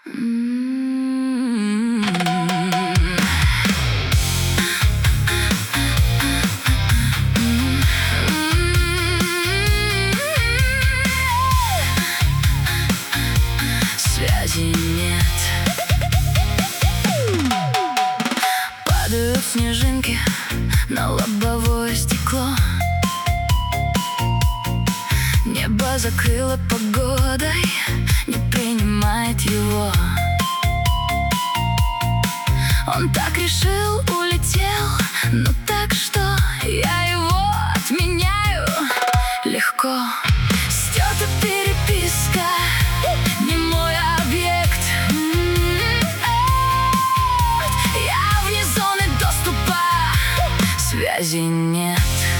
Связи нет. Падают снежинки на лобовое стекло. Небо закрыло погодой, не принимает его. Он так решил, улетел, но так что я его отменяю легко. Стерта переписка, не мой объект. Я вне зоны доступа, связи нет.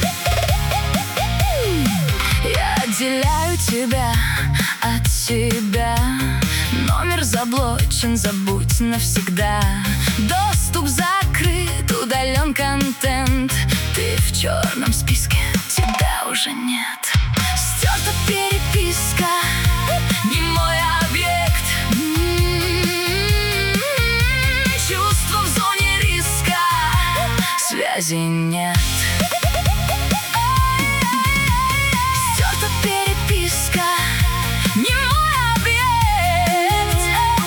Я отделяю тебя от себя. Номер заблочен, забудь навсегда. Доступ закрыт, удален контент. Ты в черном списке, тебя уже нет. Стерта переписка, не мой объект. Чувство в зоне риска, связи нет. Стерта переписка, не мой объект.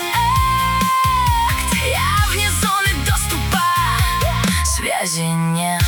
Я вне зоны доступа, связи нет.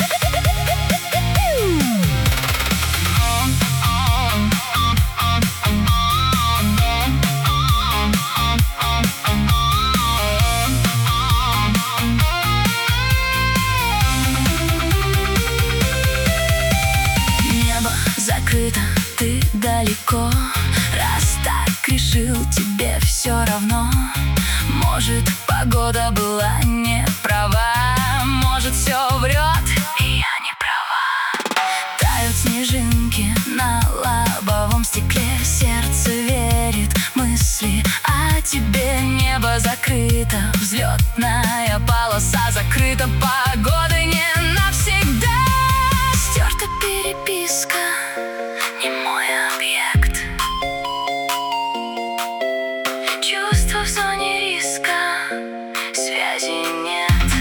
Закрыто, ты далеко. Раз так решил, тебе все равно. Может, погода была не права, может, все врет, и я не права. Тают снежинки на лобовом стекле. Сердце верит, мысли о тебе. Небо закрыто, взлетная полоса закрыта. Погода не навсегда. Стерта переписка, не мой объект. Чувство в зоне риска, связи нет.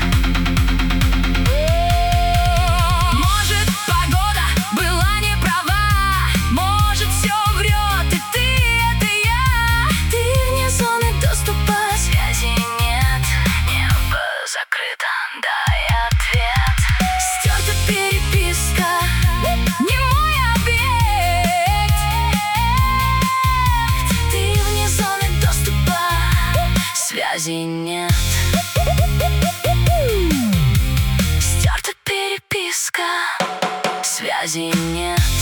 Может, погода была не права, может, все врет, и ты — это я. Ты вне зоны доступа, связи нет. Небо закрыто, дай ответ. Стерта переписка, не мой объект. Ты вне зоны доступа, связи нет. Стерта переписка, связи нет.